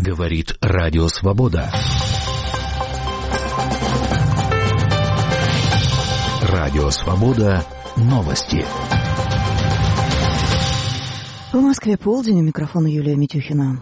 Говорит Радио Свобода. Радио Свобода. Новости. В Москве полдень, у микрофона Юлия Митюхина.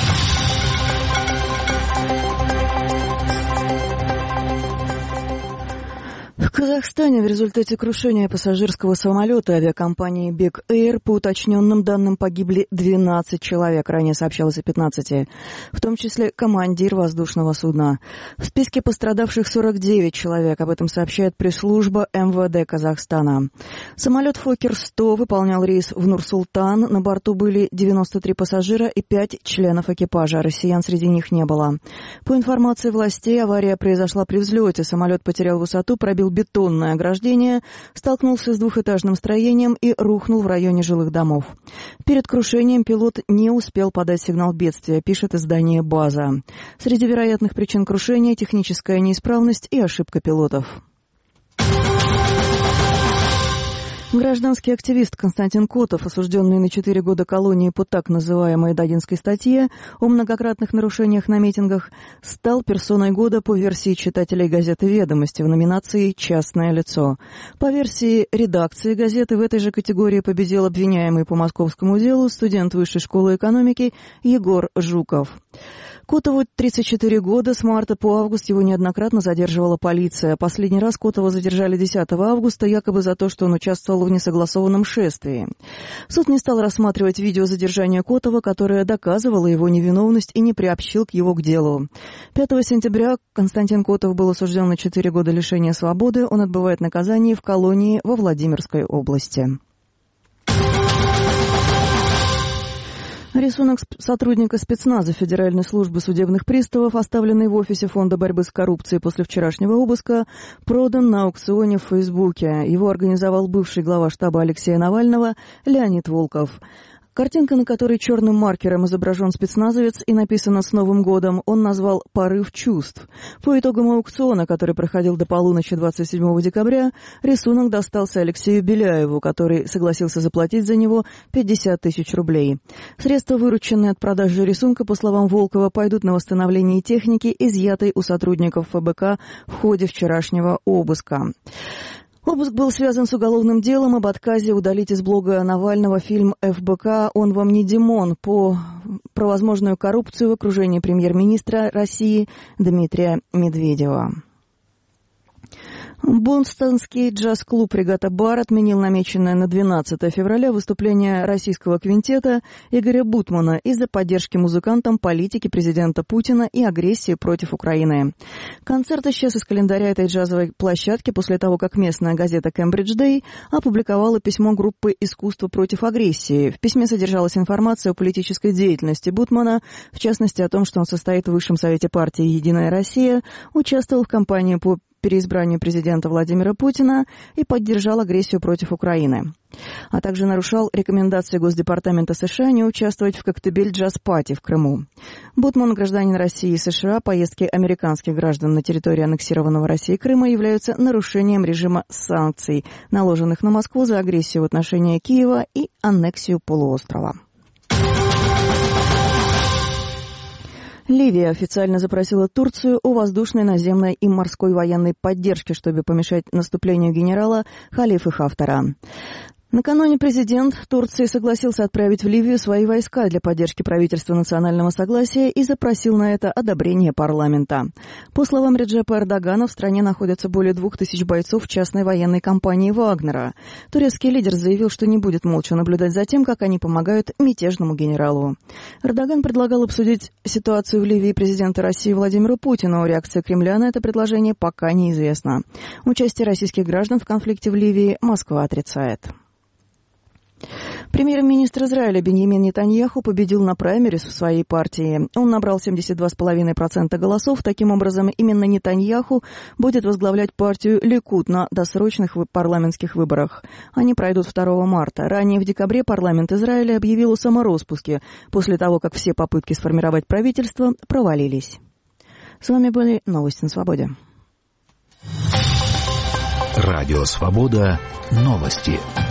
В Казахстане в результате крушения пассажирского самолета авиакомпании Big Air по уточненным данным погибли 12 человек, ранее сообщалось о 15, в том числе командир воздушного судна. В списке пострадавших 49 человек, об этом сообщает пресс-служба МВД Казахстана. Самолет Фоккер-100 выполнял рейс в Нур-Султан, на борту были 93 пассажира и 5 членов экипажа, россиян среди них не было. По информации властей, авария произошла при взлете, самолет потерял высоту, пробил бетонное ограждение, столкнулся с двухэтажным строением и рухнул в районе жилых домов. Перед крушением пилот не успел подать сигнал бедствия, пишет издание «База». Среди вероятных причин крушения – техническая неисправность и ошибка пилотов. Гражданский активист Константин Котов, осужденный на 4 года колонии по так называемой Дагинской статье о многократных нарушениях на митингах, стал персоной года по версии читателей газеты «Ведомости» в номинации «Частное лицо». По версии редакции газеты в этой же категории победил обвиняемый по московскому делу студент Высшей школы экономики Егор Жуков. Котову 34 года, с марта по август его неоднократно задерживала полиция. Последний раз Котова задержали 10 августа, якобы за то, что он участвовал в несогласованном шествии. Суд не стал рассматривать видео задержания Котова, которое доказывало его невиновность и не приобщил его к делу. 5 сентября Константин Котов был осужден на 4 года лишения свободы. Он отбывает наказание в колонии во Владимирской области. Рисунок сотрудника спецназа Федеральной службы судебных приставов, оставленный в офисе Фонда борьбы с коррупцией после вчерашнего обыска, продан на аукционе в Фейсбуке. Его организовал бывший глава штаба Алексея Навального Леонид Волков. Картинка, на которой черным маркером изображен спецназовец и написано «С Новым годом», он назвал «Порыв чувств». По итогам аукциона, который проходил до полуночи 27 декабря, рисунок достался Алексею Беляеву, который согласился заплатить за него 50 тысяч рублей. Средства, вырученные от продажи рисунка, по словам Волкова, пойдут на восстановление техники, изъятой у сотрудников ФБК в ходе вчерашнего обыска. Обыск был связан с уголовным делом об отказе удалить из блога Навального фильм ФБК «Он вам не Димон» про возможную коррупцию в окружении премьер-министра России Дмитрия Медведева. Бостонский джаз-клуб «Регата Бар» отменил намеченное на 12 февраля выступление российского квинтета Игоря Бутмана из-за поддержки музыкантам политики президента Путина и агрессии против Украины. Концерт исчез из календаря этой джазовой площадки после того, как местная газета «Кембридж Дэй» опубликовала письмо группы «Искусство против агрессии». В письме содержалась информация о политической деятельности Бутмана, в частности о том, что он состоит в Высшем совете партии «Единая Россия», участвовал в кампании по переизбранию президента Владимира Путина и поддержал агрессию против Украины. А также нарушал рекомендации Госдепартамента США не участвовать в Коктебель джаз-пати в Крыму. Бутман, гражданин России и США, поездки американских граждан на территории аннексированного Россией Крыма являются нарушением режима санкций, наложенных на Москву за агрессию в отношении Киева и аннексию полуострова. Ливия официально запросила Турцию о воздушной, наземной и морской военной поддержке, чтобы помешать наступлению генерала Халифы Хафтара. Накануне президент Турции согласился отправить в Ливию свои войска для поддержки правительства национального согласия и запросил на это одобрение парламента. По словам Реджепа Эрдогана, в стране находятся более 2000 бойцов частной военной компании «Вагнера». Турецкий лидер заявил, что не будет молча наблюдать за тем, как они помогают мятежному генералу. Эрдоган предлагал обсудить ситуацию в Ливии президента России Владимиру Путину. Реакция Кремля на это предложение пока неизвестна. Участие российских граждан в конфликте в Ливии Москва отрицает. Премьер-министр Израиля Биньямин Нетаньяху победил на праймерис в своей партии. Он набрал 72,5% голосов. Таким образом, именно Нетаньяху будет возглавлять партию Ликуд на досрочных парламентских выборах. Они пройдут 2 марта. Ранее в декабре парламент Израиля объявил о самороспуске, после того, как все попытки сформировать правительство провалились. С вами были новости на свободе. Радио Свобода. Новости.